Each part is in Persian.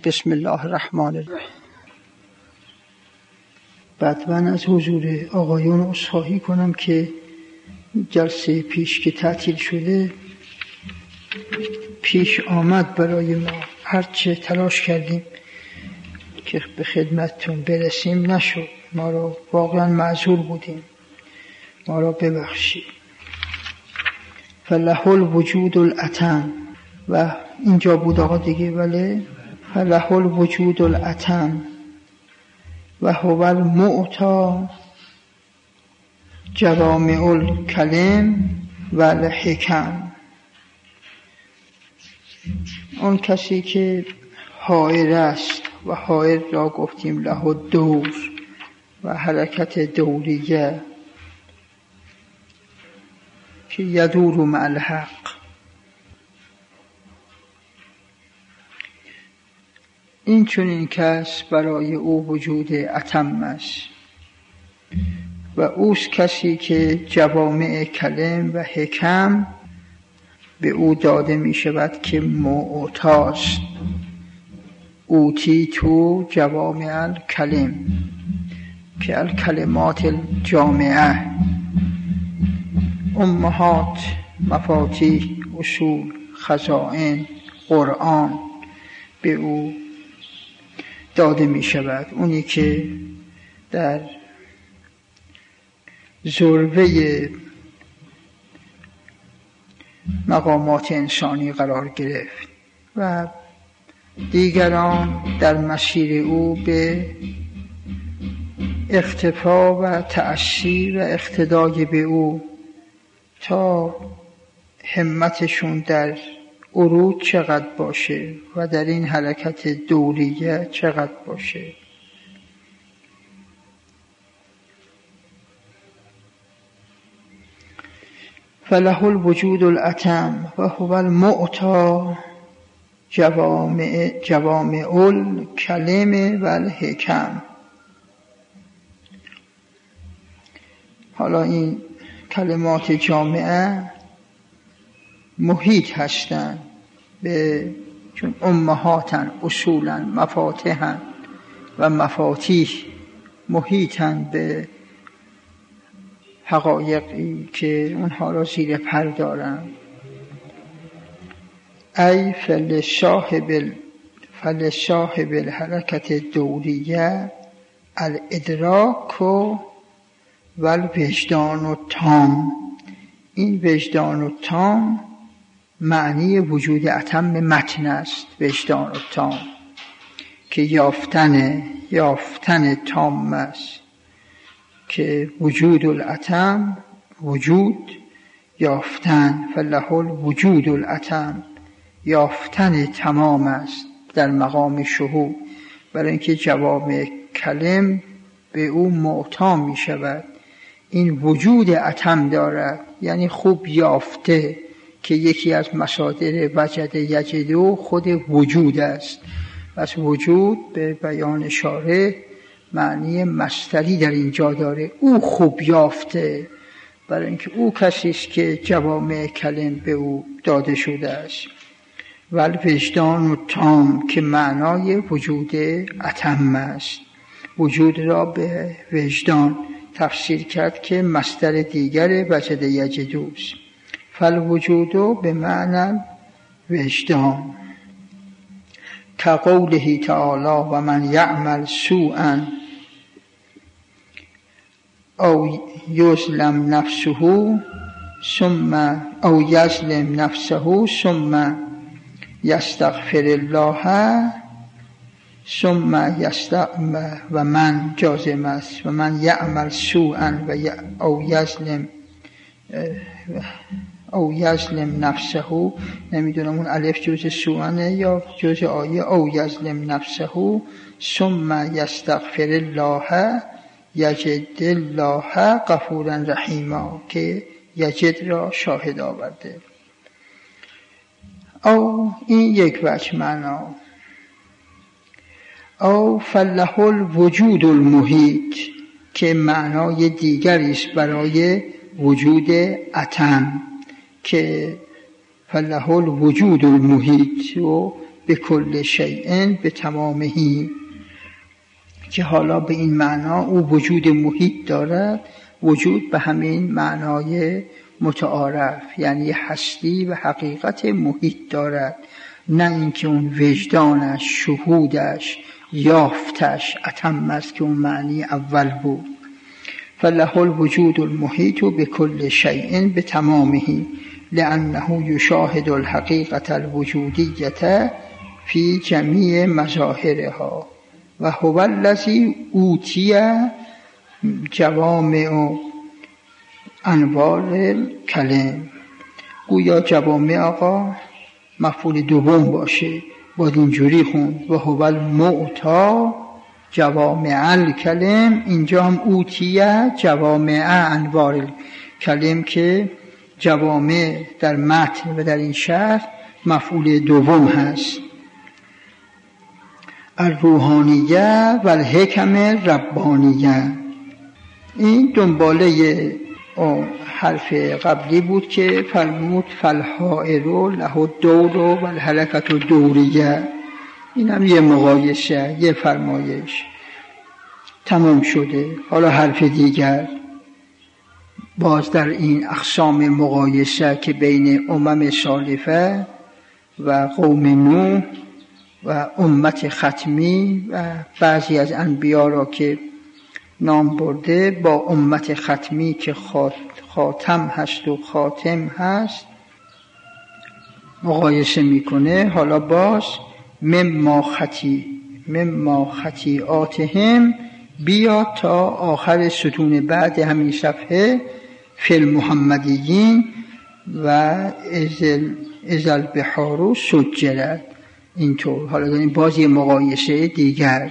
بسم الله الرحمن الرحیم. بعد من از حضور آقایون عذرخواهی کنم که جلسه پیش که تعطیل شده پیش آمد برای ما، هرچه تلاش کردیم که به خدمتتون برسیم نشد. ما را واقعا معذور بودیم، ما را ببخشید. فله الوجود الاتم، و اینجا بود آقا دیگه، ولی فله الوجود الاتم و هو المعطی جوامع الکلم و الحکم. اون کسی که حائر است و حائر را گفتیم له الدور و حرکت دوریه که یدور مع الحق. این چنین کس برای او وجود اتم است و اوست کسی که جوامع کلم و حکم به او داده می شود که معطاست. اوتی تو جوامع الکلم که الکلمات الجامعه، امهات، مفاتیح، اصول، خزائن، قرآن به او داده می شود. اونی که در ذروه مقامات انسانی قرار گرفت و دیگران در مسیر او به اقتفا و تأسی و اقتدای به او تا همتشون در عروج چقدر باشه و در این حرکت دوریه چقدر باشه. فله الوجود الاتم و هو المعطی جوامع الکلم و الحکم. حالا این کلمات جامعه محیط هستند به، چون امهاتن، اصولن، مفاتیحن و مفاتیح محیطن به حقایقی که اونها را زیر پر دارن. ای فلصاحب الحرکت دوریه الادراک و الوجدان التام. این وجدان التام معنی وجود اتم متن است. وجدان التام که یافتن تام است، که وجود الاتم وجود یافتن، فله الوجود الاتم یافتن تمام است در مقام شهود، برای اینکه جوامع کلم به او معطا می شود. این وجود اتم دارد، یعنی خوب یافته، که یکی از مصادر وجد یجدو خود وجود است. پس وجود به بیان شارح معنی مصدری در اینجا داره. او خوب یافته، برای اینکه او کسی است که جوامع کلم به او داده شده است. و الوجدان التام که معنای وجود اتم است. وجود را به وجدان تفسیر کرد که مصدر دیگر وجد یجدوست. فالوجود به معنی وجدان، که قوله تعالی و من یعمل سوءا او یظلم نفسه ثم یستغفر الله و من جازم است، و من یعمل سوءا او یظلم نفسه. نمیدونم اون الف جزء سوءنه یا جزء آیه او یظلم نفسه ثم یستغفر الله یجد الله غفورا رحیما، که یجد را شاهد آورده. او این یک وجه معنا. او فله الوجود المحیط که معنای دیگری است برای وجود اتم، که فله الوجود المحیط و به کل شیء به تمامهی، که حالا به این معنا او وجود محیط دارد. وجود به همین معنای متعارف، یعنی هستی و حقیقت محیط دارد، نه اینکه اون وجدانش، شهودش، یافتش اتم است که اون معنی اول بود. فله الوجود المحیط بكل شیء بتمامه لأنه یشاهد الحقیقة الوجودیة فی جمیع مظاهرها و هو الذی اوتی جوامع انوار الکلم. گویا جوامع آقا مفعول دوم باشه، باید اینجوری خوند و هو المعطی جوامع الکلم. اینجا هم اوتیه جوامع انوار الکلم که جوامع در متن و در این شرح مفعول دوم هست. الروحانیه و الحکم ربانیه. این دنباله حرف قبلی بود که فرمود فالحائر له الدور و الحرکت الدوریه. این هم یه مقایسه، یه فرمایش. تمام شده. حالا حرف دیگر باز در این اقسام مقایسه که بین امم سالفه و قوم نوح و امت ختمی و بعضی از انبیا را که نام برده با امت ختمی که خاتم هست و خاتم هست مقایسه میکنه. حالا باز مما خطیئاتهم بیا تا آخر ستون بعد همین صفحه فی المحمدیین و اذ البحار سجرت. اینطور حالا داریم باز یه مقایسه دیگر.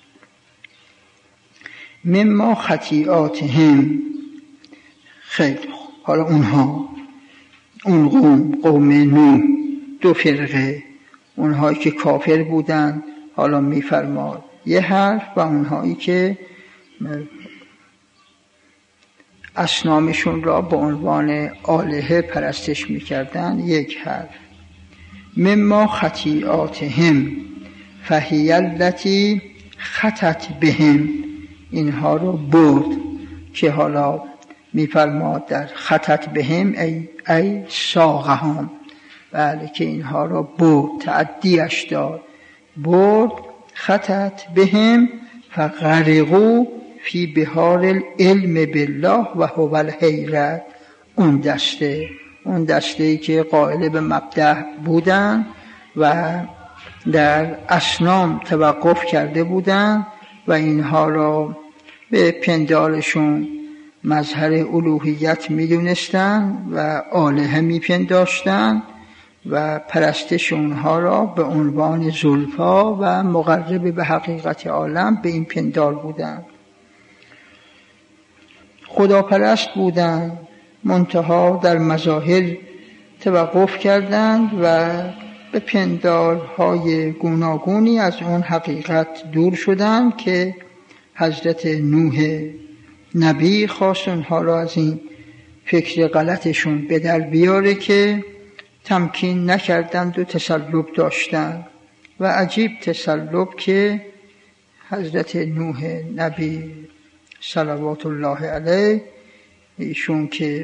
مما خطیئاتهم. خیلی حالا اونها، اون قوم نوح، دو فرقه، اونهایی که کافر بودن حالا میفرماد یه حرف، و اونهایی که اصنامشون را به عنوان آلهه پرستش میکردن یک حرف. مما خطیئاتهم فهی التی خطت بهم. اینها رو برد که حالا میفرماد در خطت بهم ای ساقهم. بله که اینها را برد، تعدیش داد، برد. خطت بهم فغرقوا فی بحار العلم بالله و هو الحیرت. اون دسته که قائل به مبدأ بودن و در اصنام توقف کرده بودن و اینها را به پندارشون مظهر الوهیت میدونستن و آلهه میپنداشتن و پرستش اونها را به عنوان زلفا و مقرب به حقیقت عالم به این پندار بودن. خداپرست بودن، منتها در مظاهر توقف کردند و به پندارهای گوناگونی از اون حقیقت دور شدند که حضرت نوح نبی خواست اونها را از این فکر غلطشون به در بیاره که تمکین نکردند و تسلب داشتند. و عجیب تسلب که حضرت نوح نبی صلوات الله علیه، ایشون که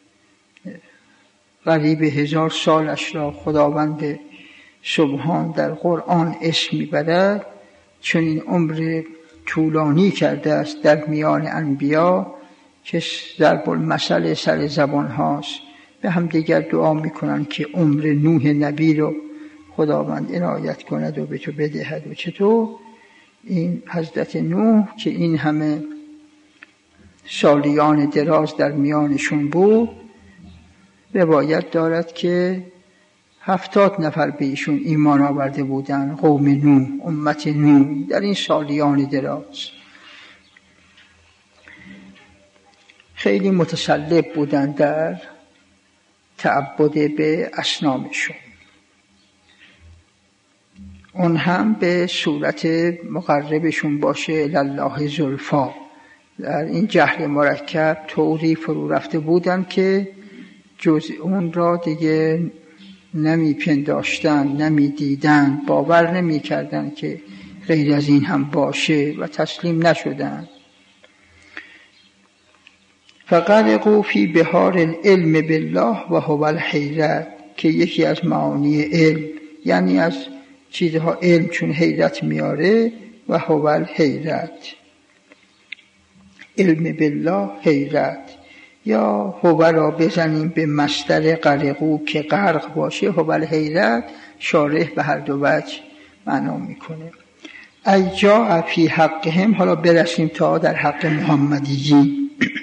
قریب 1000 سالش را خداوند سبحان در قرآن اسم میبرد، چون این عمر طولانی کرده است در میان انبیا که ضرب المثل سر زبان هاست. به هم دیگر دعا میکنن که عمر نوح نبی رو خداوند عنایت کند و به تو بدهد. و چطور این حضرت نوح که این همه سالیان دراز در میانشون بود، روایت دارد که 70 نفر به ایشون ایمان آورده بودن، قوم نوح، امت نوح، در این سالیان دراز. خیلی متسلب بودن در تعبد به اصنامشون. اون هم به صورت مقربشون باشه الله زلفا. در این جهل مرکب طوری فرو رفته بودن که جز اون را دیگه نمی پنداشتن، نمی دیدن، باور نمی کردن که غیر از این هم باشه و تسلیم نشدن. فغرقوا فی بحار العلم بالله و هو الحیرت، که یکی از معانی علم یعنی از چیزها علم چون حیرت میاره و هو الحیرت، علم بالله حیرت. یا هو را بزنیم به مصدر غرقو که غرق باشه، هو الحیرت شارح به هر دو وجه معنا میکنه. ای جاء فی حقهم، حالا برسیم تا در حق محمدیی.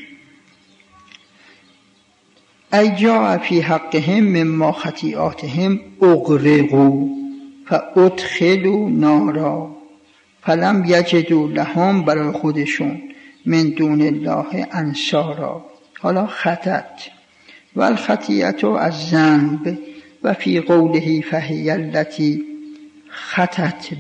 ای جاء فی حقهم مما خطیئاتهم اغرقوا فادخلوا نارا فلم یجدوا لهم، برای خودشون، من دون الله انصارا. حالا خطت و الخطیئت از ذنب و فی قوله فهی التی خطت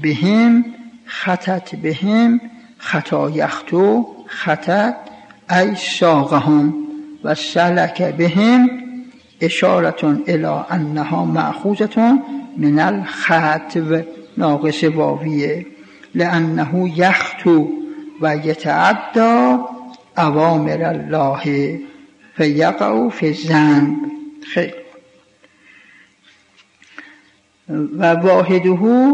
بهم خطا یخطو خطت ای ساقهم و سلک بهم اشارة الی انها مأخوذة من الخطو ناقص واویه لانه یخطو و یتعدی اوامر الله فیقع فی الذنب. خیلی. و واحده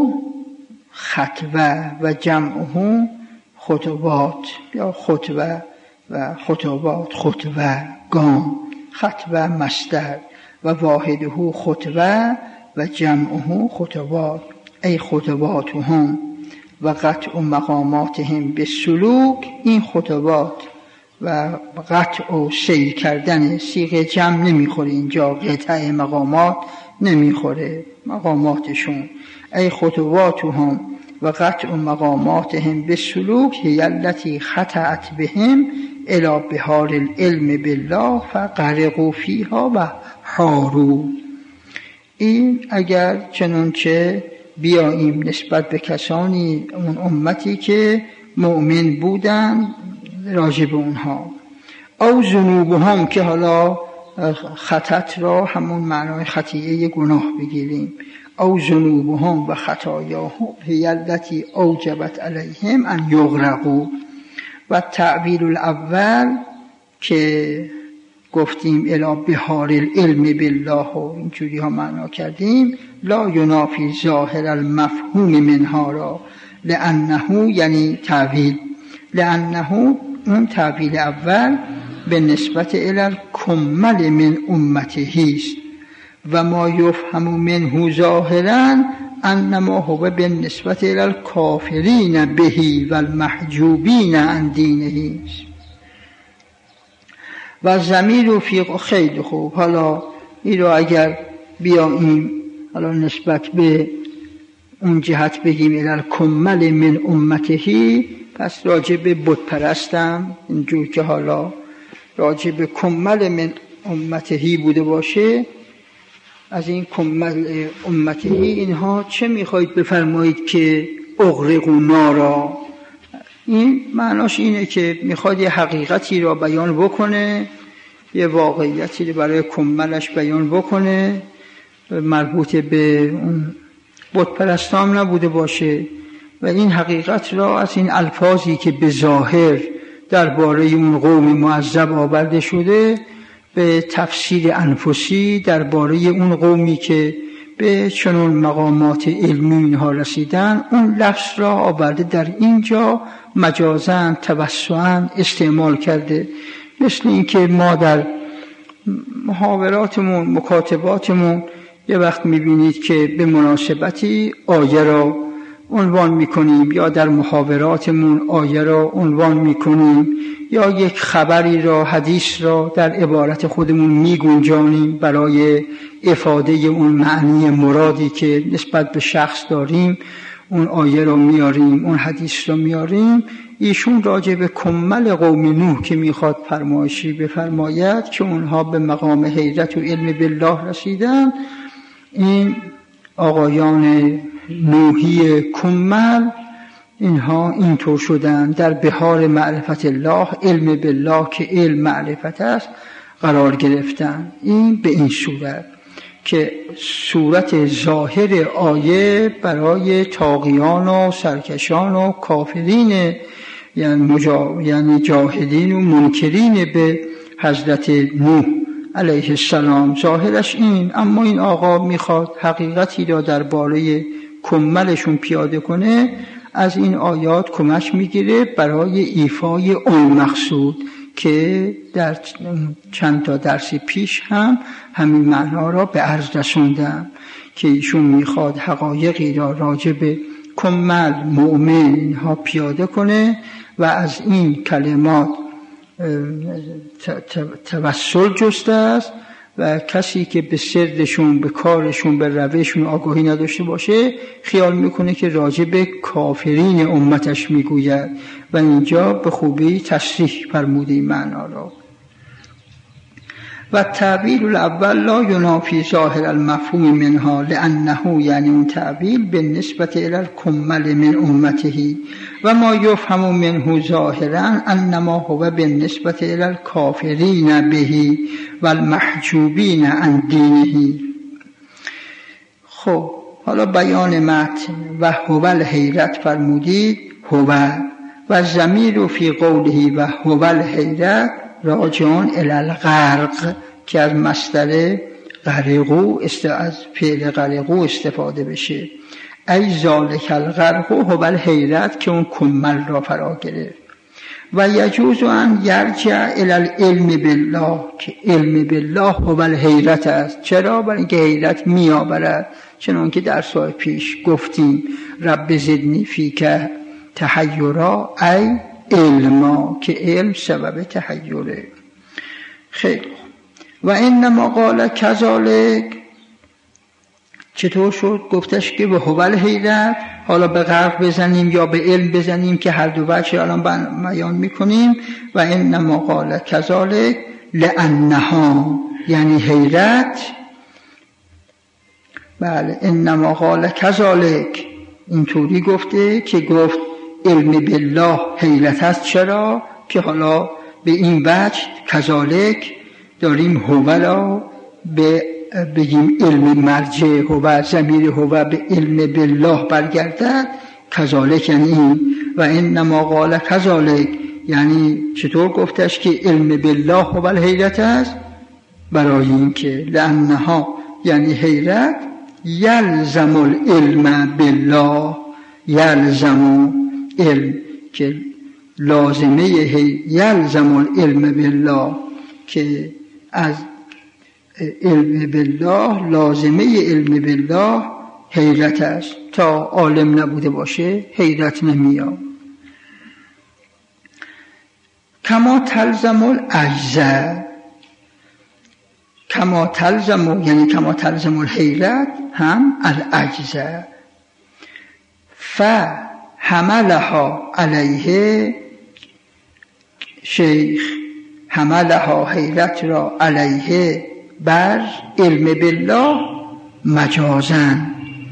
خطوه و جمعه خطوات، یا خطوه و خطوات، خطوه گام، خطوه مصدر و واحده خطوه و جمعه خطوات، ای خطواتهم و قطع مقاماتهم بالسلوک. این خطوات و قطع و سیر کردن صیغه جمع نمیخوره اینجا، قطع مقامات نمیخوره، مقاماتشون. ای خطواتهم و قطع مقاماتهم بالسلوک هی التی خطأت بهم الی بحار العلم بالله فغرقوا فیها و حاروا. این اگر چنانچه بیاییم نسبت به کسانی اون امتی که مؤمن بودن راجع به اونها، او ذنوبهم، که حالا خطت را همون معنای خطیئه گناه بگیریم، او ذنوبهم و خطایاهم هی التی اوجبت علیهم ان یغرقوا. و تعبیر الاول که گفتیم الی بحار العلم بالله و اینجوری ها معنا کردیم، لا ینافی ظاهر المفهوم منها را، لانه یعنی تعبیر، لانه اون تعبیر اول به نسبت الی الکمل من امته است و ما یفهم منه ظاهرا انما هو به نسبت الی الکافرین بهی و المحجوبین عن دینه است. و ضمیر فی، خیلی خوب. حالا این رو اگر بیاییم حالا نسبت به اون جهت بگیم الی الکمل من امته، پس راجع به بت پرستم اینجور که حالا راجع به کمل من امته بوده باشه، از این کمل امته اینها چه میخواید بفرمایید که اغرقوا نارا؟ این معناش اینه که میخواد یه حقیقتی را بیان بکنه، یه واقعیتی رو برای کملش بیان بکنه، مربوط به اون بت پرستان نبوده باشه و این حقیقت را از این الفاظی که به ظاهر درباره اون قوم معذب آورده شده به تفسیر انفسی درباره اون قومی که به چنون مقامات علمی اینها رسیدن، اون لفظ را آورده در اینجا مجازاً توسعاً استعمال کرده. مثل این که ما در محاوراتمون، مکاتباتمون یه وقت میبینید که به مناسبتی آیه را عنوان میکنیم، یا در محاوراتمون آیه را عنوان میکنیم، یا یک خبری را، حدیث را در عبارت خودمون میگنجانیم برای افاده اون معنی مرادی که نسبت به شخص داریم، اون آیه را میاریم، اون حدیث را میاریم. ایشون راجع به کمل قوم نوح که میخواد فرمایشی بفرماید که اونها به مقام حیرت و علم بالله رسیدن، این آقایان نوحی کمل اینها اینطور شدن در بحار معرفت الله، علم بالله که علم معرفت است، قرار گرفتن. این به این صورت که صورت ظاهر آیه برای طاغیان و سرکشان و کافرین یعنی جاهلین و منکرین به حضرت نوح علیه السلام ظاهرش این، اما این آقا میخواد حقیقتی را درباره کملشون پیاده کنه، از این آیات کمک میگیره برای ایفای اون مقصود که در چند تا درس پیش هم همین معنا را به عرض رسوندم که ایشون میخواد حقایقی را راجع به کمل مؤمن ها پیاده کنه و از این کلمات توسل جسته است و کسی که به سرشون، به کارشون، به روششون آگاهی نداشته باشه خیال میکنه که راجع به کافرین امتش میگوید و اینجا به خوبی تصریح فرموده این معنا را. و تعبیر الاول لا ینافی ظاهر المفهوم منها لانه یعنی اون تعبیر به نسبت الی الکمل من امته و ما یفهم منه ظاهرا انما هو به نسبت الی الکافرین به و المحجوبین عن دینه. خب حالا بیان متن و هو الحیرت فرمودید هو و ضمیر فی قوله و هو الحیرت راجعون الی الغرق که از مصدر غرقو از فعل غرقو استفاده بشه، ای ذالک الغرق هو الحیرت که اون کمل را فرا گرفت. و یجوز ان یرجع الی العلم بالله که علم بالله هو الحیرت است. چرا؟ برای اینکه حیرت میآورد، چنان که در سال پیش گفتیم رب زدنی فیک تحیرا ای علما که علم سبب تحیره. خیلی و انما قال کذالک چطور شد؟ گفتش که به هو الحیرت، حالا به غرق بزنیم یا به علم بزنیم که هر دو وجه الان بیان میکنیم. و انما قال کذالک لانها یعنی حیرت، بله انما قال کذالک اینطوری گفته که گفت علم بالله حیرت است. چرا؟ که حالا به این وجه کذالک داریم هو را بگیم علم مرجع هو، ضمیر هو به علم بالله برگردد، کذالک یعنی این. و انما قال کذالک یعنی چطور گفتش که علم بالله هو الحیرت است؟ برای این که لانها یعنی حیرت یلزم العلم بالله، یلزم علم که لازمه یلزم العلم بالله که از علم بالله لازمه علم بالله حیرت است. تا عالم نبوده باشه حیرت نمیاد. کما تلزم العجز، کما تلزم یعنی کما تلزم الحیرت هم العجز. فحملها علیه شیخ، حملها حیرت را علیه بر علم بالله مجازن،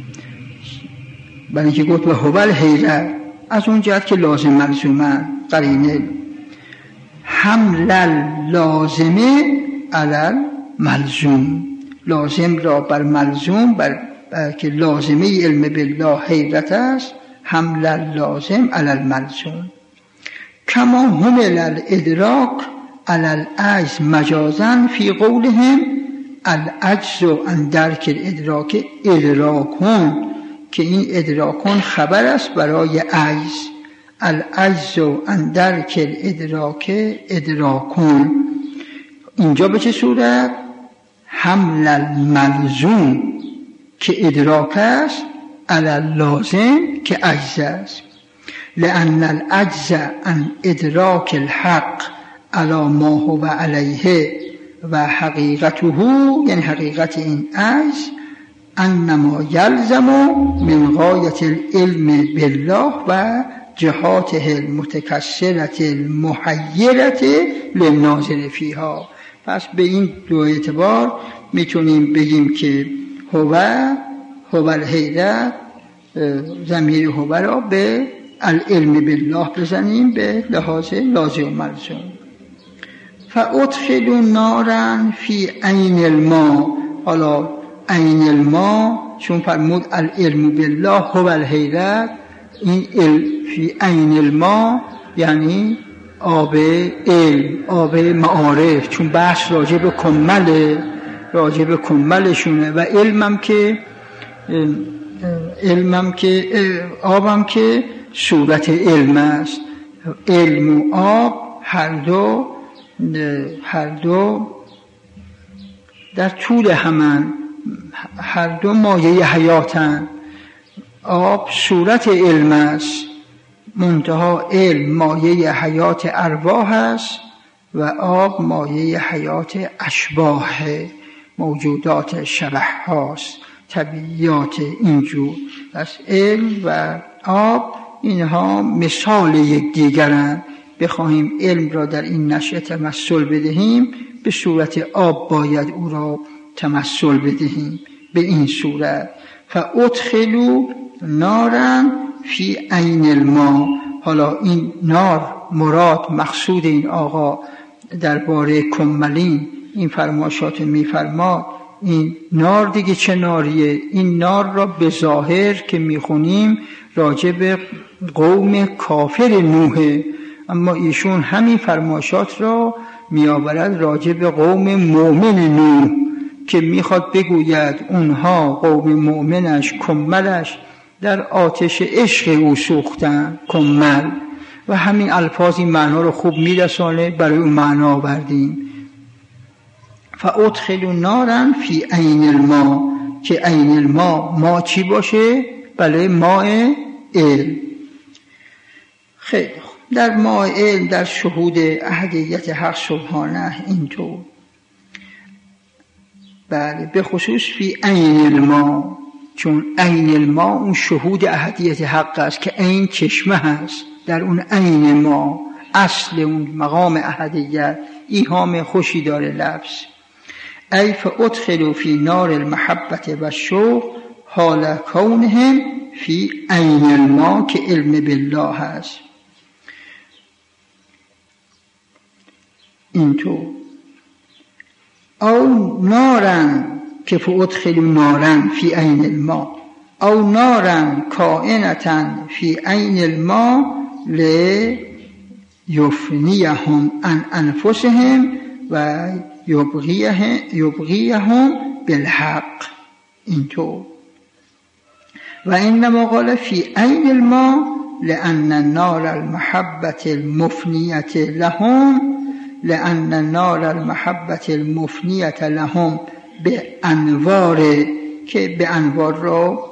برای اینکه گفت و هو الحیرت از اون جهت که لازم ملزومن قرینه حمل لازمه علی ملزوم، لازم را بر ملزوم بر که لازمه علم بالله حیرت است، حمل لازم علی الملزوم. کما حمل الادراک علی العجز مجازا فی قولهم العجز عن درک الادراک ادراکون، که این ادراکون خبر است برای عجز. العجز عن درک الادراک ادراکون، اینجا به چه صورت؟ حمل الملزوم که ادراک است علی اللازم که عجز است. لأن العجز عن ادراک الحق علی ما هو علیه و حقیقته یعنی حقیقت این عجز انما یلزم من غایت العلم بالله و جهاته المتکثرة المحیرة للناظر فیها. پس به این دو اعتبار میتونیم بگیم که هو الحیرت، ضمیر هو را به العلم بالله بزنیم به لحاظ لازم و ملزوم. فادخلوا نارا فی عین الماء، حالا عین الماء، چون فرمود العلم بالله هو الحیرت، این فی عین الماء یعنی آب علم، آب معارف، چون بحث راجع به کملشونه و آبم که صورت علم است. علم و آب هر دو در طول همن، هر دو مایه حیاتن. آب صورت علم است، منتها علم مایه حیات ارواح است و آب مایه حیات اشباح، موجودات شبح هاست، طبیعیات اینجور. پس علم و آب اینها مثال یکدیگرند. بخواهیم علم را در این نشأه تمثل بدهیم، به صورت آب باید او را تمثل بدهیم. به این صورت فادخلوا نارا فی عین الماء. حالا این نار مراد، مقصود این آقا درباره کملین این فرمایشات میفرماد. این نار دیگه چه ناریه؟ این نار را به ظاهر که میخونیم راجع به قوم کافر نوحه، اما ایشون همین فرمایشات را میآورد راجع به قوم مؤمن نوح که میخواد بگوید اونها قوم مؤمنش، کملش در آتش عشق او سوختن، کمل، و همین الفاظ این معنا رو خوب میرسانه، برای اون معنا آوردیم. فادخلوا نارا فی عین الماء، که عین الماء ما چی باشه؟ بله، ماء علم. خیلی خوب، در ماء علم، در شهود احدیت حق سبحانه اینطور. بله، به خصوص فی عین الماء، چون عین الماء اون شهود احدیت حق است که عین چشمه هست، در اون عین ما اصل اون مقام احدیت. ایهام خوشی داره لفظ. ای فادخلوا فی نار المحبت و الشوق حال کونهم فی عین الماء، که علم بالله هست. اینطور. او نارن که فادخلوا نارن فی عین الماء، او نارن کائنتن فی عین الماء لیفنیهم عن انفسهم و یبغیهم بالحق. اینطور. و انما قال فی عین الماء لأن نار المحبت المفنیت لهم به انوار، که به انوار را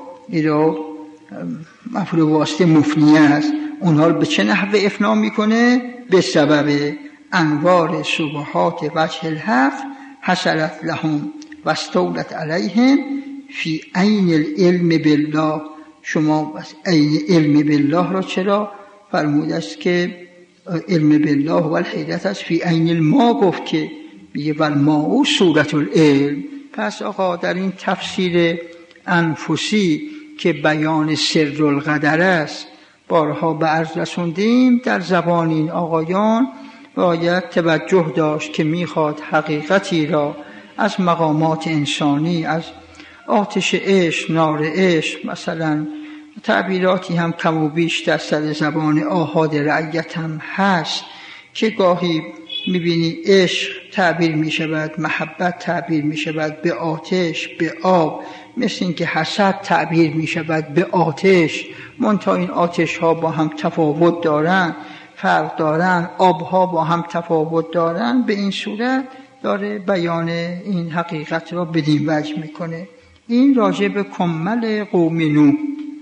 مفعول واسطه مفنیه است، اونها رو به چه نحوه افنا میکنه؟ به سبب انوار سبحات وجه الحق حصلت لهم و استولت علیهم فی عین العلم بالله. شما عین علم بالله را چرا فرموده است که علم بالله و الحیرت است؟ فی عین الماء گفت که میگه والماء صورت العلم. پس آقا در این تفسیر انفسی که بیان سر القدر است بارها به عرض رسوندیم، در زبان این آقایان باید توجه داشت که میخواد حقیقتی را از مقامات انسانی، از آتش عشق، نار عشق، مثلا تعبیراتی هم کم و بیش در سر زبان آحاد رعیت هم هست که گاهی میبینی عشق تعبیر میشود، محبت تعبیر میشود به آتش، به آب، مثل این که حسد تعبیر میشود به آتش. منتها این آتش ها با هم تفاوت دارن، فرق دارن، آبها با هم تفاوت دارن. به این صورت داره بیان این حقیقت را بدین وجه میکنه. این راجع به کمل قوم نوح.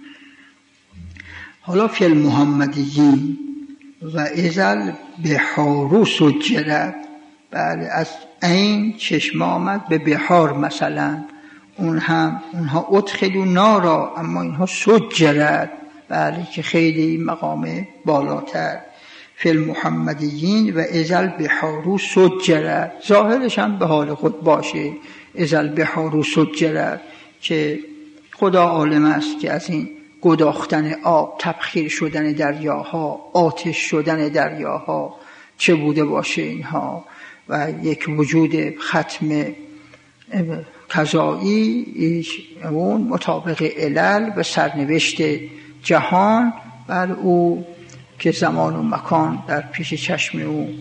حالا فی المحمدیین و ازل بحار سجرت. بله، از عین چشم آمد به بحار مثلا، اونها ادخلوا نارا، اما اینها سجرت. بله، که خیلی مقام بالاتر. فی المحمدیین و ازل بحار سجرت، ظاهرش هم به حال خود باشه، ازل بحار سجرت، که خدا عالم است که از این گداختن آب، تبخیر شدن دریاها، آتش شدن دریاها چه بوده باشه اینها، و یک وجود ختم قضایی اون مطابق علل و سرنوشت جهان بر او که زمان و مکان در پیش چشم او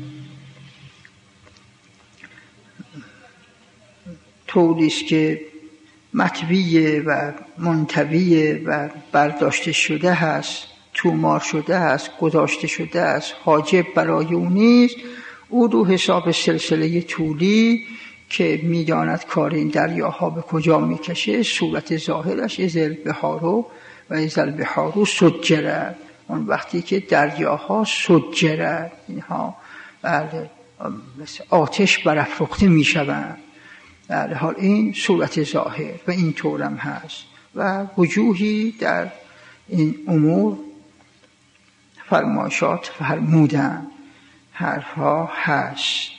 طوریست که مطویه و منتویه و برداشته شده هست، تومار شده هست، گذاشته شده است، حاجب برای او نیست. او رو حساب سلسله طولی که میداند کار این دریاها به کجا میکشه، صورت ظاهرش ازل بحارو و ازل بحارو سجره، اون وقتی که دریاها سجره، اینها بله مثل آتش برافروخته میشوند. در حال این صورت ظاهر و این طورم هست و وجوهی در این امور فرمایشات فرمودن، حرفها هست.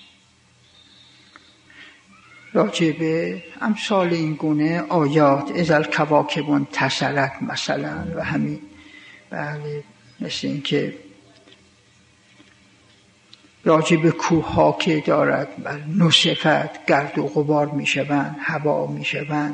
راجع به امثال این گونه آیات ازل کواکب انتصلت مثلا و همین بله مثل این که راجع به کوه ها که دارد نصفت گرد و غبار می شوند، هوا می شوند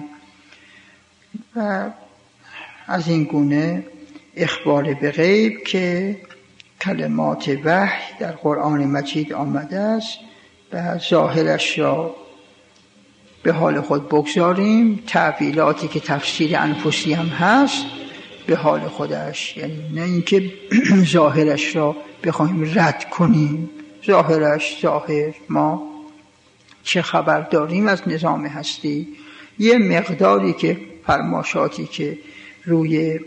و از این گونه اخبار به غیب که کلمات وحی در قرآن مجید آمده است و ظاهرش را به حال خود بگذاریم، تعبیلاتی که تفسیر انفسی هم هست به حال خودش، یعنی نه اینکه ظاهرش را بخوایم رد کنیم. ظاهرش ظاهر، ما چه خبر داریم از نظام هستی؟ یه مقداری که فرماشاتی که روی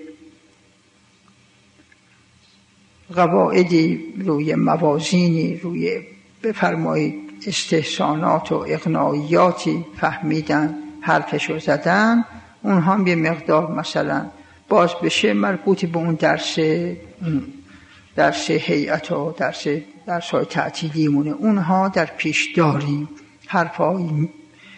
قواعدی، روی موازینی، روی بفرمایید استحسانات و اقناعیاتی فهمیدن، حرفشو زدن، اونها هم یه مقدار مثلا باز بشه مربوط به اون درس هیئت و درس‌های تعطیلیمونه، اونها در پیش داریم. حرفایی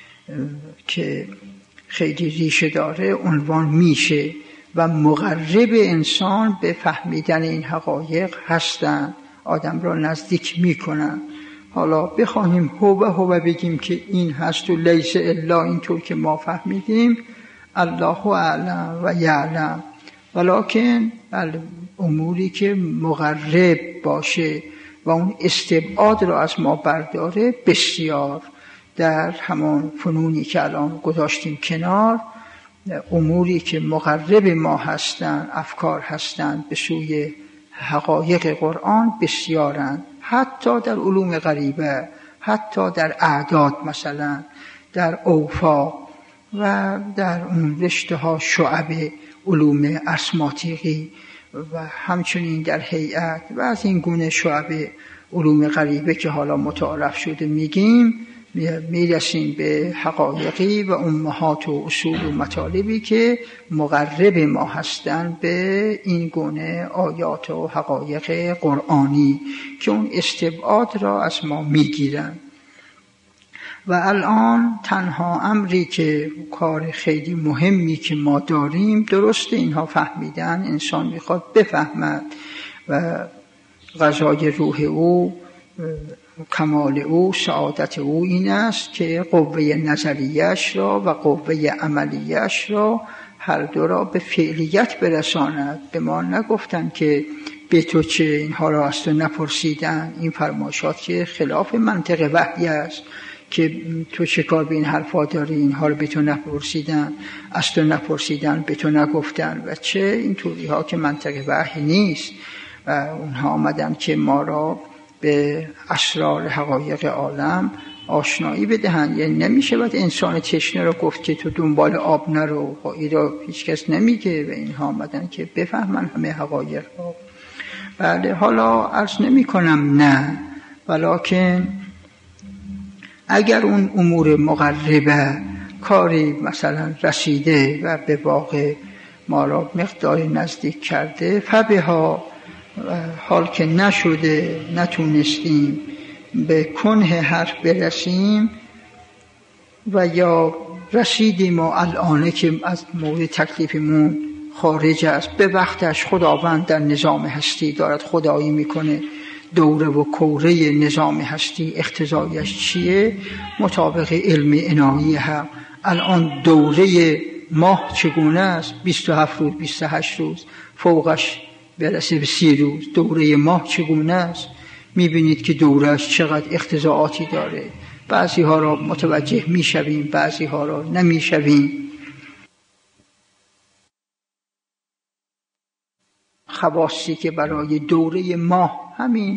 که خیلی ریشه داره عنوان میشه و مقرب انسان به فهمیدن این حقایق هستن، آدم را نزدیک میکنن. حالا بخواهیم هو بگیم که این هست و لیس الا اینطور که ما فهمیدیم، الله اعلم و یعلم، ولکن اموری که مقرب باشه و اون استبعاد را از ما برداره بسیار در همان فنونی که الان گذاشتیم کنار، اموری که مقرب ما هستند، افکار هستند به سوی حقایق قرآن بسیارند، حتی در علوم غریبه، حتی در اعداد، مثلا در اوفا و در اون رشته ها شعب علوم اسماتیقی و همچنین در هیئت و از این گونه شعب علوم غریبه که حالا متعارف شده میگیم، میرسیم به حقایقی و امهات و اصول و مطالبی که مقرب ما هستند به این گونه آیات و حقایق قرآنی که اون استبعاد را از ما میگیرن. و الان تنها امری که کار خیلی مهمی که ما داریم، درسته اینها فهمیدن، انسان میخواد بفهمد و غذای روح او، کمال او، سعادت او این است که قوه نظریش را و قوه عملیش را هر دو را به فعلیت برساند. به ما نگفتن که به تو چه، اینها را از تو نپرسیدن. این فرمایشات که خلاف منطق وحی است که تو چه کار به این حرفا داری، اینها رو به تو نپرسیدن، از تو نپرسیدن، به تو نگفتن و چه این طوری ها که منطق وحی نیست. و اونها آمدن که ما را به اسرار حقایق عالم آشنایی بدهند. یعنی نمیشه باید انسان تشنه رو گفت که تو دنبال آب نرو، این را هیچ کس نمیگه. و اینها آمدن که بفهمن همه حقایق رو. بله، حالا عرض نمی کنم نه، ولکن اگر اون امور مقربه کاری مثلا رسیده و به واقع ما را مقداری نزدیک کرده، فبها، حال که نشده، نتونستیم به کنه حرف برسیم و یا رسیدیم و الانه که از مورد تکلیفمون خارج است، به وقتش خداوند در نظام هستی دارد خدایی میکنه، دوره و کوره نظام هستی اقتضایش چیه؟ مطابق علم الهی هم الان دوره ماه چگونه است؟ 27 روز 28 روز، فوقش برسه به 30 روز. دوره ماه چگونه است؟ میبینید که دورهش چقدر اقتضاعاتی داره. بعضی ها را متوجه میشویم، بعضی ها را نمیشویم. خواصی که برای دوره ماه همین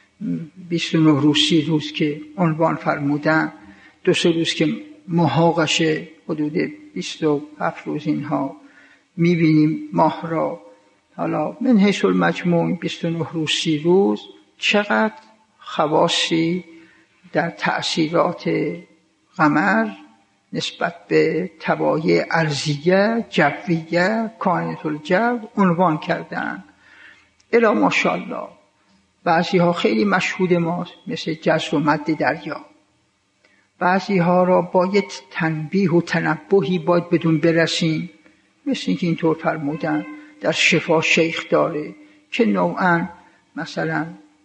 29 روز 30 روز که عنوان فرمودن، 2-3 روز که محاقشه حدود 27 روز، اینها میبینیم ماه را. حالا من حیث المجموع 29 روز 30 روز چقدر خواصی در تأثیرات قمر نسبت به طبایع ارضیه، جویه، کائنات الجو عنوان کردن. الی ماشاءالله بعضی ها خیلی مشهود ماست، مثل جزر و مد دریا. بعضی ها را باید تنبیه و تنبهی باید بدون برسیم، مثل اینکه اینطور فرمودن در شفا شیخ داره که نوعا مثلا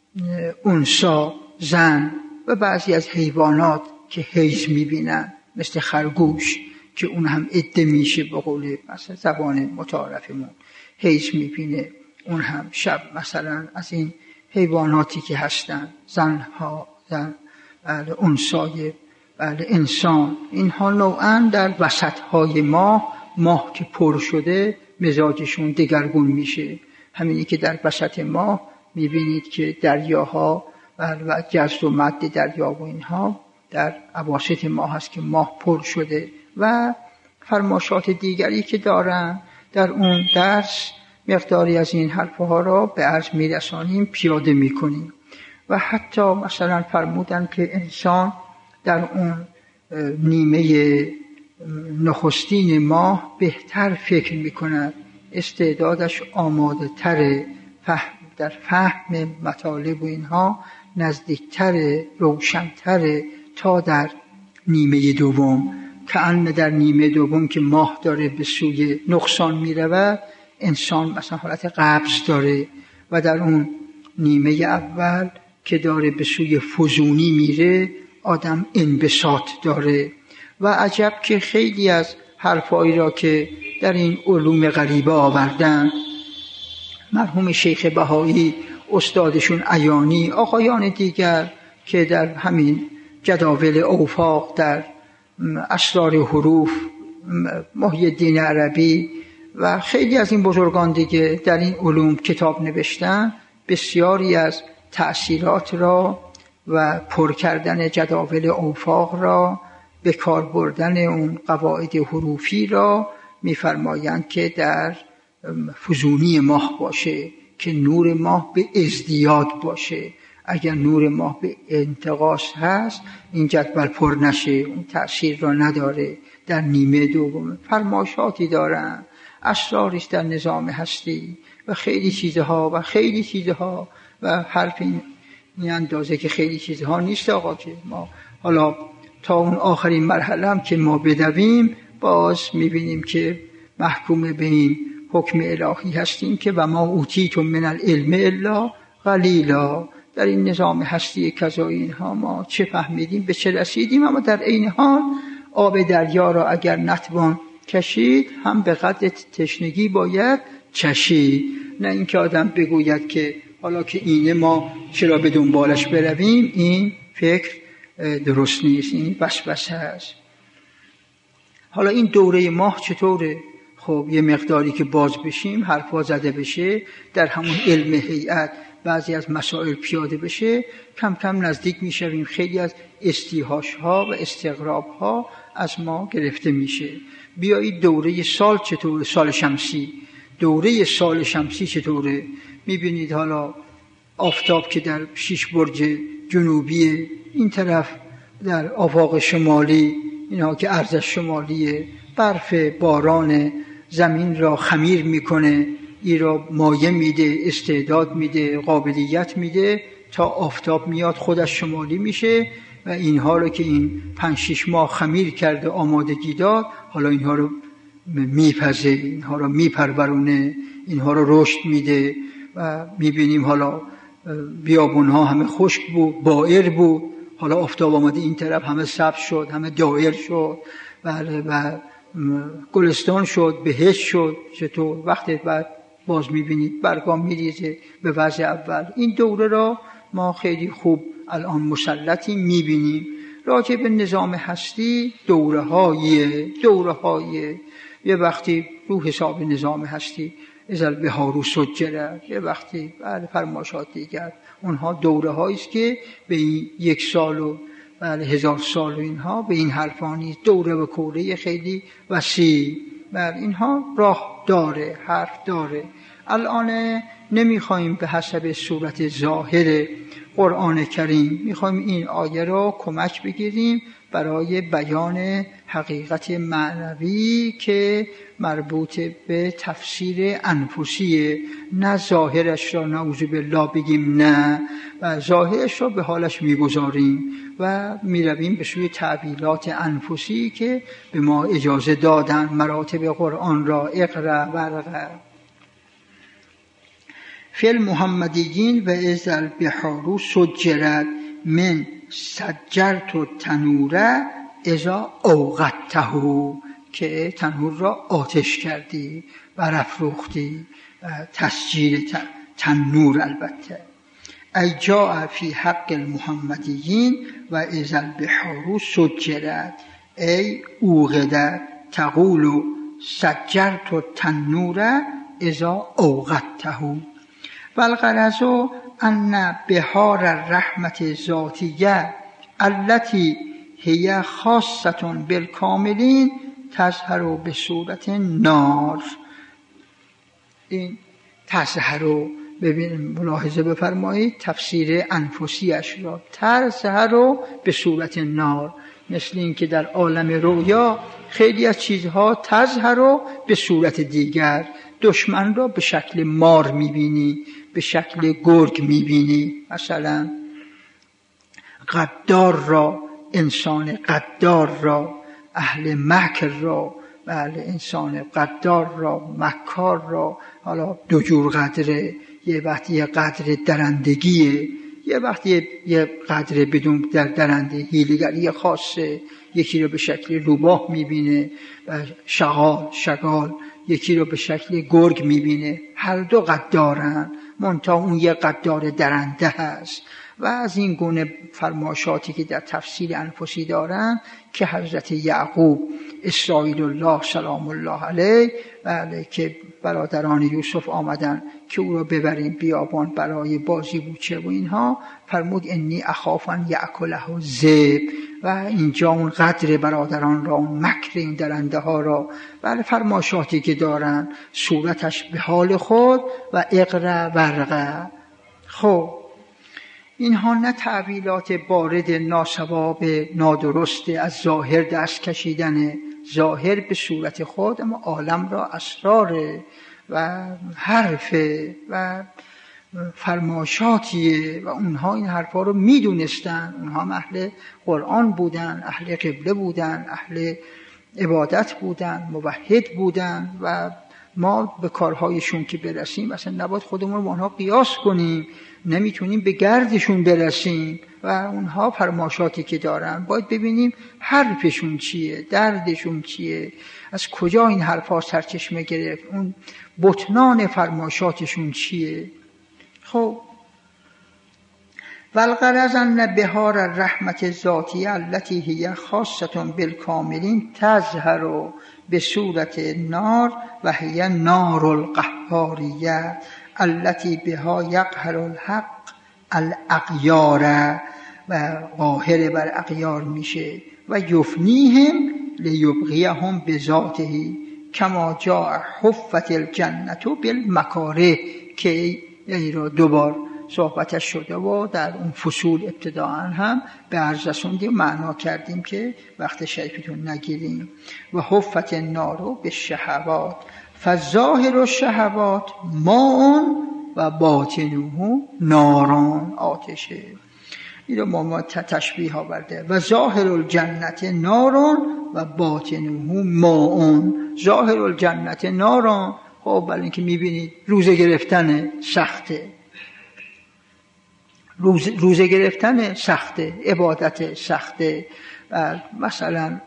انسا زن و بعضی از حیوانات که حیض میبینن مثل خرگوش که اون هم عده میشه، به قول مثلا زبان متعارفمون حیض میبینه، اون هم شب مثلا از این حیواناتی که هستن، زنها، زن، بله انسای، بله انسان، اینها نوعا در وسطهای ماه که پر شده مزاجشون دگرگون میشه. همینی که در وسط ماه میبینید که دریاها و جزر و مد دریا و اینها در اواسط ماه هست که ماه پر شده. و فرماشات دیگری که دارن در اون درس مقداری از این حرفها را به عرض میرسانیم، پیاده میکنیم. و حتی مثلا فرمودن که انسان در اون نیمه نخستین ماه بهتر فکر میکند، استعدادش آماده تره، در فهم مطالب و اینها نزدیکتر، روشنتره تا در نیمه دوم. که ان در نیمه دوم که ماه داره به سوی نقصان میرود، انسان مثلا حالت قبض داره، و در اون نیمه اول که داره به سوی فزونی میره آدم انبساط داره. و عجب که خیلی از حرفایی را که در این علوم غریبه آوردن، مرحوم شیخ بهایی، استادشون عیانی، آقایان دیگر که در همین جداول اوفاق، در اسرار حروف، محی الدین عربی و خیلی از این بزرگان دیگه در این علوم کتاب نوشتن، بسیاری از تأثیرات را و پر کردن جداول اوفاق را، به کار بردن اون قواعد حروفی را می‌فرمایند که در فزونی ماه باشه، که نور ماه به ازدیاد باشه. اگر نور ماه به انتقاص هست این جدول پر نشه، اون تأثیر را نداره. در نیمه دوم فرمایشاتی دارن، اسراریست در نظام هستی و خیلی چیزها و حرف این اندازه که خیلی چیزها نیست آقا، که ما حالا تا اون آخرین مرحله هم که ما بدویم باز میبینیم که محکوم به این حکم الهی هستیم که و ما اوتیتم من العلم الا قلیلا. در این نظام هستی کذا اینها ما چه فهمیدیم، به چه رسیدیم، اما در عین حال آب دریا را اگر نتوان کشید هم به قدر تشنگی باید چشید. نه اینکه آدم بگوید که حالا که اینه ما چرا به دنبالش برویم، این فکر درست نیست، این وسوسه است. حالا این دوره ماه چطوره؟ خب یه مقداری که باز بشیم، حرفا زده بشه، در همون علم هیئت بعضی از مسائل پیاده بشه، کم کم نزدیک میشویم، خیلی از استیحاش ها و استغراب ها از ما گرفته میشه. بیایید دوره سال چطوره؟ سال شمسی، دوره سال شمسی چطوره؟ میبینید حالا آفتاب که در 6 برج جنوبی، این طرف در آفاق شمالی، اینها که ارض شمالیه، برف باران زمین را خمیر میکنه، این را مایه میده، استعداد میده، قابلیت میده تا آفتاب میاد خودش شمالی میشه و اینها رو که این 5-6 ماه خمیر کرده آمادگی داد، حالا اینها رو میپزه، اینها رو میپرورونه، اینها رو رشد میده. و میبینیم حالا بیابونها همه خشک بود، بائر بود، حالا آفتاب آمده این طرف همه سبز شد، همه دائر شد، بله، و گلستان شد، بهشت شد. چطور وقتی بعد باز میبینید برگام میریزه به وضع اول. این دوره را ما خیلی خوب الان مسلطیم، میبینیم. راجع به نظام هستی دوره های یه وقتی رو حساب نظام هستی ازل بهار سجره، یه وقتی بله فرماشات دیگر، اونها دوره هایی است که به این 1 سال و بله 1000 سال و اینها به این حرفا نیست. دوره و کوره خیلی وسیع، بله اینها راه داره، حرف داره. الان نمیخوایم به حسب صورت ظاهر قرآن کریم، میخوایم این آیه را کمک بگیریم برای بیان حقیقت معنوی که مربوط به تفسیر انفسیه، نه ظاهرش را نعوذ بالله بگیم نه، و ظاهرش را به حالش میگذاریم و میرویم به سوی تعبیرات انفسی که به ما اجازه دادن مراتب قرآن را. اقرأ ورقه فی المحمدیین و اذا البحار سجرت من سجرت التنور اذا اوقدته، که تنور را آتش کردی، برافروختی، تسجیل تنور. البته ای جاء فی حق المحمدیین و اذا البحار سجرت ای اوقدت تقول سجرت التنور اذا اوقدته. والغرض ان بحار الرحمت الذاتیه التي هي خاصه بالکاملین تظهر به صورت نار. این تظهر رو ببین ملاحظه بفرمایید، تفسیر انفسیش را تظهر به صورت نار، مثل این که در عالم رویا خیلی از چیزها تظهر به صورت دیگر. دشمن را به شکل مار میبینی، به شکل گرگ میبینی، مثلا غدار را، انسان غدار را، اهل مکر را، بله انسان غدار را، مکار را. حالا 2 جور قدره، یه وقتی یه قدر درندگیه، یه وقتی یه قدر بدون درنده حیله‌گری خاصه. یکی رو به شکل روباه میبینه و شغال، یکی رو به شکل گرگ میبینه. هر دو قدارن، منتها اون یه قدار درنده هست. و از این گونه فرمایشاتی که در تفسیر انفسی دارن که حضرت یعقوب اسرائیل الله سلام الله علیه، بله، که برادران یوسف آمدن که او را ببریم بیابان برای بازی بوچه و اینها، فرمود انی اخاف ان یأکله الذئب. و اینجا اون قدر برادران را، اون مکر این درنده ها را، بله فرمایشاتی که دارن، صورتش به حال خود و اقرأ ورقه. خب اینها نه تعبیرات بارد ناسواب نادرست از ظاهر دست کشیدن، ظاهر به صورت خود، اما عالم را اسرار و حرف و فرمایشاتیه و اونها این حرفا رو میدونستن. اونها اهل قرآن بودن، اهل قبله بودن، اهل عبادت بودن، موحد بودن و ما به کارهایشون که برسیم اصلا نباید خودمون رو با اونها قیاس کنیم، نمیتونیم به گردشون برسیم. و اونها فرمایشاتی که دارن باید ببینیم حرفشون چیه، دردشون چیه، از کجا این حرفا سرچشمه گرفت، اون بطنان فرمایشاتشون چیه. خب والغرض ان بحار الرحمت الذاتیه التي هي خاصه بالکاملین تظهر به صورت نار و هي نار القهاریه التي بها یقهر الحق الاغیار، و قاهر بر اغیار میشه و یفنیهم لیبغیهم بذاته کما جاء حفت الجنة بالمکاره، که یعنی را 2 بار صحبتش شده و در اون فصول ابتداء هم به عرض رسوندیم، معنا کردیم که وقت شریفتون نگیریم. و حفت النار بالشهوات فظاهر الشهوات ماء و باطنه ناران، آتشه. این رو ما تشبیه آورده. و ظاهر الجنت ناران و باطنه ماء. ظاهر الجنت ناران، خب برای اینکه میبینید روزه گرفتن سخته، روزه گرفتن سخته، عبادت سخته، مثلا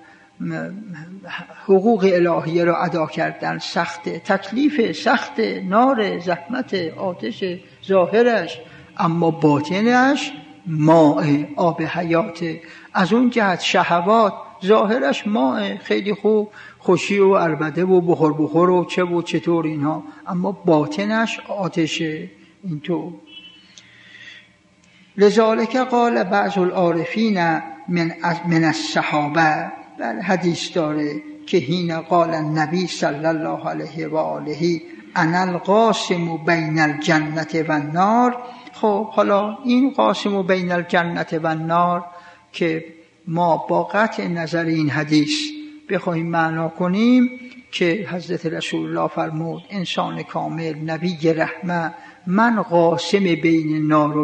حقوق الهیه را ادا کردن سخته، تکلیف سخته، نار، زحمت، آتش ظاهرش، اما باطنش ماء، آب حیات. از اون جهت شهوات ظاهرش ماء، خیلی خوب، خوشی و عربده و بخور و چه و چطور اینها، اما باطنش آتشه. اینطور لذالک قال بعض العارفین من الصحابه، بل حدیث داره که حین قال النبی صلی الله علیه و آله انا القاسم بین الجنت و النار. خب حالا این قاسم بین الجنت و النار که ما با قطع نظر این حدیث بخوایم معنا کنیم که حضرت رسول الله فرمود انسان کامل، نبی رحمه، من قاسم بین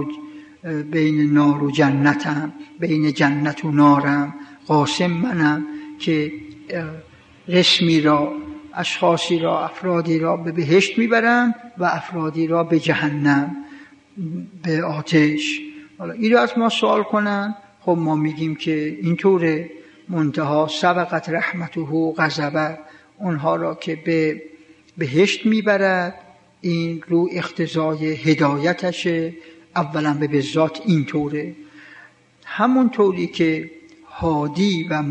نار و جنتم، بین جنت و نارم، قاسم منم که رسمی را، اشخاصی را، افرادی را به بهشت میبرم و افرادی را به جهنم، به آتش. حالا این رو از ما سوال کنن، خب ما میگیم که اینطوره، منتها سبقت رحمته غضبه، اونها را که به بهشت میبرد این رو اقتضای هدایتشه، اولا به ذات اینطوره. همون طوری که هادی و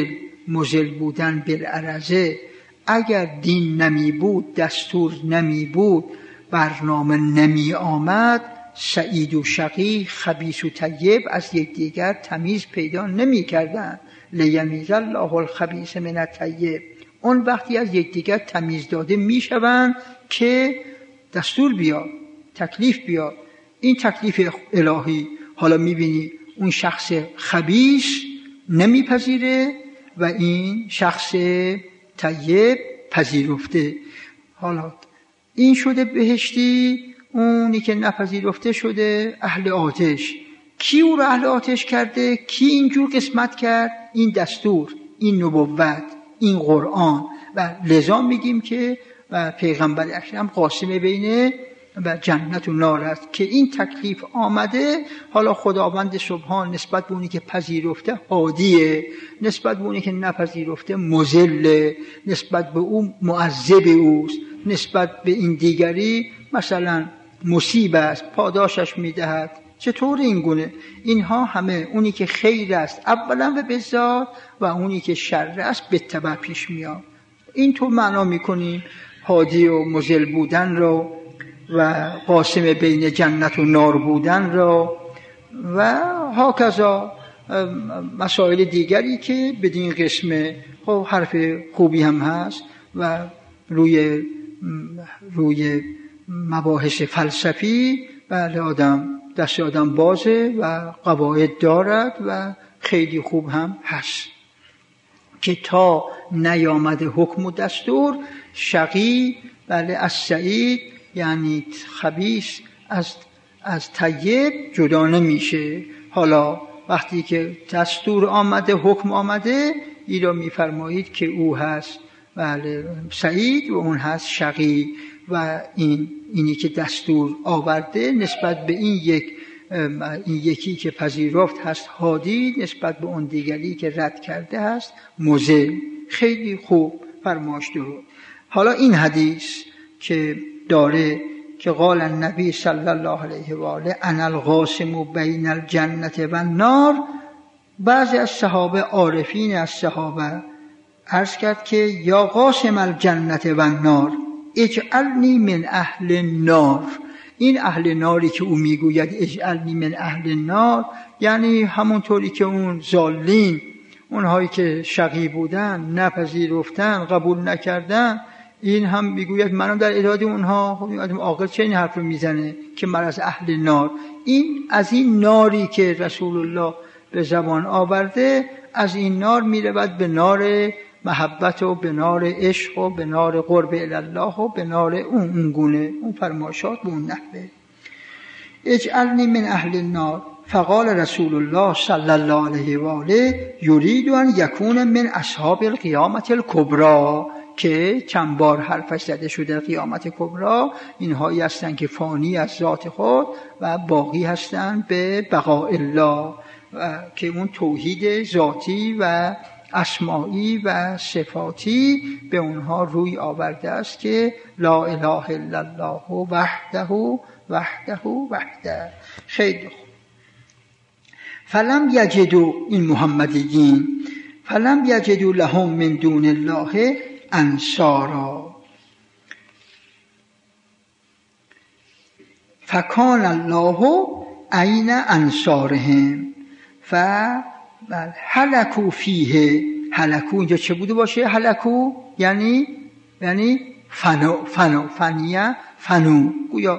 مزل بودن بالعرضه، اگر دین نمی بود، دستور نمی بود، برنامه نمی آمد، سعید و شقی، خبیث و طیب از یکدیگر تمیز پیدا نمی کردن. لیمیز الله الخبیث من الطیب. اون وقتی از یکدیگر تمیز داده می شوند که دستور بیاد، تکلیف بیاد. این تکلیف الهی حالا می بینی اون شخص خبیث نمیپذیره و این شخص طیب پذیرفته. حالا این شده بهشتی، اونی که نپذیرفته شده اهل آتش. کی او رو اهل آتش کرده؟ کی اینجور قسمت کرد؟ این دستور، این نبوت، این قرآن. و لذا میگیم که پیغمبر اکرم قاسم بین و جنت و نار است که این تکلیف آمده. حالا خداوند سبحان نسبت به اونی که پذیرفته هادیه، نسبت به اونی که نپذیرفته مذله، نسبت به اون معذب اوست، نسبت به این دیگری مثلا مصیب است، پاداشش میدهد. چطور این گونه؟ اینها همه اونی که خیر است اولا و بذات و اونی که شر است به تبع پیش میاد. این تو معنا میکنیم هادی و مذل بودن رو و قاسم بین جنت و نار بودن را و هاکذا مسائل دیگری که بدین قسمه خب حرف خوبی هم هست و روی مباحث فلسفی بله دست آدم بازه و قواعد دارد و خیلی خوب هم هست که تا نیامده حکم و دستور شقی بله از سعید یعنی خبیث از طیب جدا نمیشه. حالا وقتی که دستور آمده، حکم آمده، این را میفرمایید که او هست بله سعید و اون هست شقی و اینی که دستور آورده نسبت به این یکی که پذیرفت هست هادی، نسبت به اون دیگری که رد کرده هست مضل. خیلی خوب فرمایش درست. حالا این حدیث که داره که قال النبی صلی الله علیه و آله انا القاسم بین الجنت و النار، بعضی از صحابه عارفین از صحابه عرض کرد که یا قاسم الجنت و النار اجعلنی من اهل النار. این اهل ناری که او میگوید اجعلنی من اهل النار یعنی همونطوری که اون ضالین، اونهایی که شقی بودن، نپذیرفتن، قبول نکردن، این هم میگوید منم در اعداد اونها. خب این عاقل چه این حرف رو میزنه که من از اهل نار؟ این از این ناری که رسول الله به زبان آورده، از این نار میرود به نار محبت و به نار عشق و به نار قرب الله و به نار اون گونه، اون فرمایشات به اون نحوه. اجعلنی من اهل النار فقال رسول الله صلی الله علیه و آله یرید ان یکون من اصحاب القیامت الکبری، که چند بار حرفش زده شده قیامت کبری، اینهایی هستند که فانی از ذات خود و باقی هستند به بقاء الله، که اون توحید ذاتی و اسماعی و صفاتی به اونها روی آورده است که لا اله الا الله وحده وحده وحده. خیلی خوب. فلم یجدوا، این محمدیین، فلم یجدوا لهم من دون الله انصارا فکان الله عین انصارهم فهلكوا فیه. هلکو اینجا چه بوده باشه؟ هلکو یعنی فنو گویا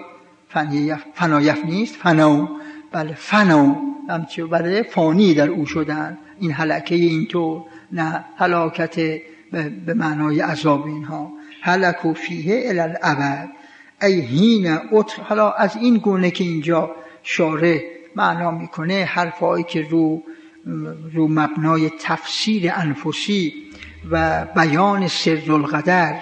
فنا یفنیست، فنو، بله فنو، همچه بله فانی در او شدن. این هلکه اینطور، نه هلاکت به معنای عذاب اینها. هلکوا فیه الی الابد ای حین حالا از این گونه که اینجا شارح معنا میکنه حرفایی که رو مبنای تفسیر انفسی و بیان سر القدر،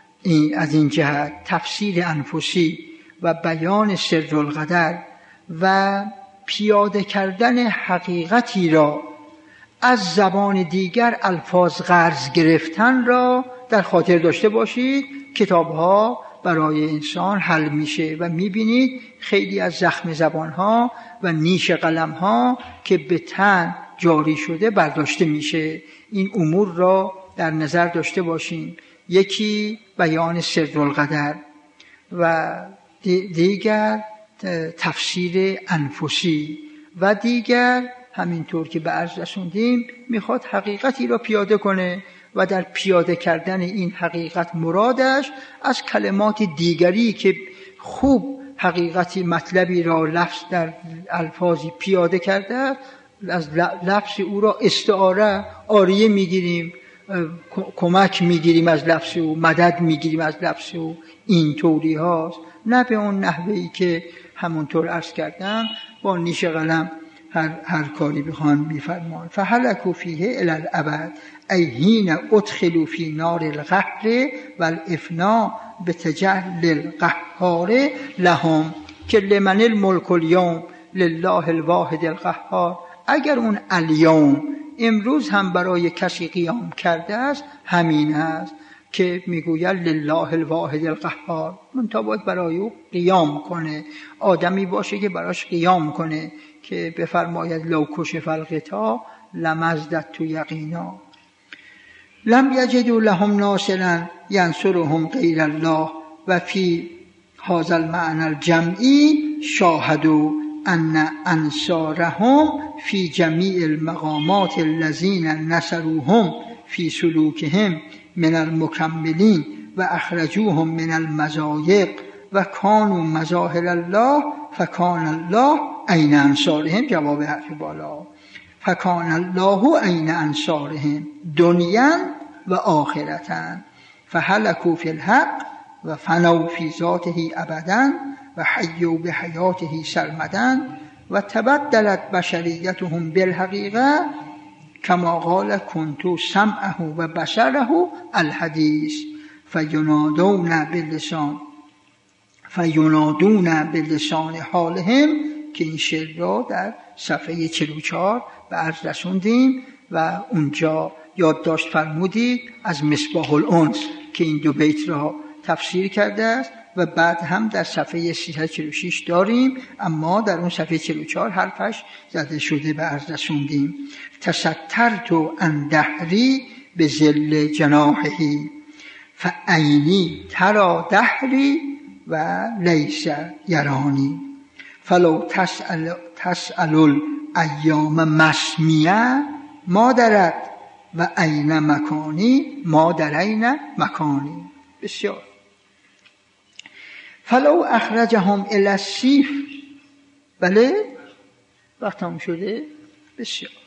از این جهت تفسیر انفسی و بیان سر القدر و پیاده کردن حقیقتی را از زبان دیگر الفاظ قرض گرفتن را در خاطر داشته باشید. کتاب‌ها برای انسان حل میشه و میبینید خیلی از زخم زبان‌ها و نیش قلم‌ها که به تن جاری شده برداشته میشه. این امور را در نظر داشته باشین. یکی بیان سر القدر و دیگر تفسیر انفسی و دیگر همینطور که به عرض رسوندیم میخواد حقیقتی را پیاده کنه و در پیاده کردن این حقیقت مرادش از کلمات دیگری که خوب حقیقتی مطلبی را لفظ در الفاظی پیاده کرده، از لفظ او را استعاره آریه میگیریم، کمک میگیریم از لفظ او، مدد میگیریم از لفظ او. این طوری هاست، نه به اون نحوهی که همونطور عرض کردم با نیش قلم هر کاری بخوان میفرمان. فهلكوا فیه الی الابد ای حین ادخلوا فی نار القهر والافنا بتجل القهار لهم که لمن الملک اليوم لله الواحد القهار. اگر اون الیوم امروز هم برای کسی قیام کرده است، همین است که میگوید لله الواحد القهار. منتها باید برای او قیام کنه، آدمی باشه که براش قیام کنه، که بفرماید لو کشف الغطا لمزدت یقینا. لم یجدوا لهم ناصرا ینصرهم غیر الله و فی هذا المعنى الجمعی شاهدوا ان انصارهم فی جمیع المقامات الذین نصروهم فی سلوکهم من المکملین و اخرجوهم من المضایق و کانوا مظاهر الله فکان الله عین انصارهم. جواب حرف بالا. فکان الله عین انصارهم دنیا و آخرتا فهلكوا فی الحق و فنوا فی ذاته ابدا و حیوا بحیاته سرمدا و تبدلت بشریتهم بالحقیقه کما قال کنت سمعه و بصره الحدیث فینادون بلسان حالهم، که این شعر را در صفحه 44 به عرض رسوندیم و اونجا یادداشت فرمودید از مصباح الانس که این دو بیت را تفسیر کرده است و بعد هم در صفحه 346 داریم، اما در اون صفحه 44 حرفش زده شده به عرض رسوندیم. تسترت عن دهری به ظل جناحه فعینی ترى دهری و لیس یرانی فلو تسأل الایام مسمیه ما درد و عین مکانی ما درین مکانی. بسیار. فلو اخرجهم الی السیف. بله وقت هم شده. بسیار.